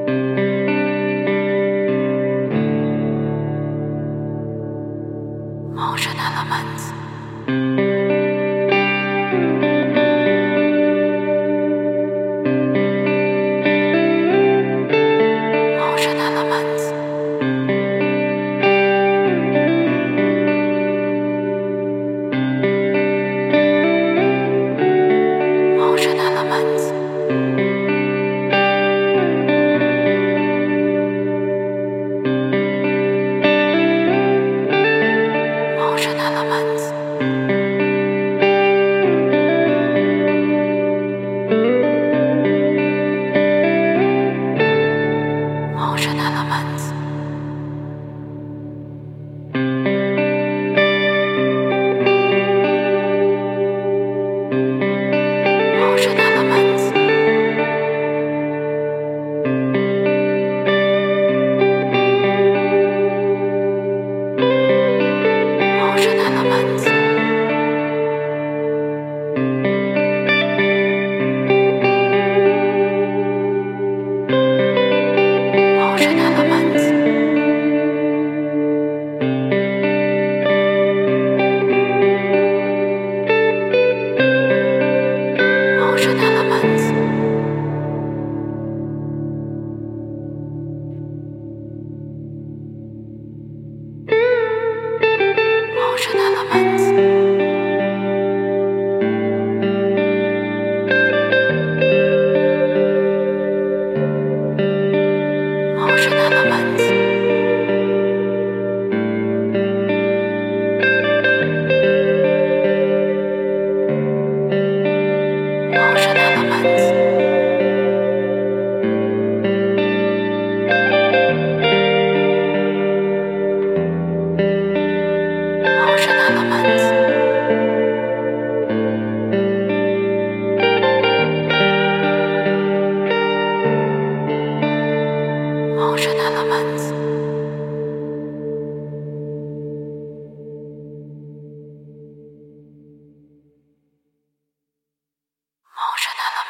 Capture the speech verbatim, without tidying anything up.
Ocean elements. Ocean elements. Ocean elements. Ocean elements. Ocean elements. Ocean elements. Ocean elements. Ocean elements. Ocean elements. Ocean elements. Ocean elements. Ocean elements. Ocean elements. Ocean elements.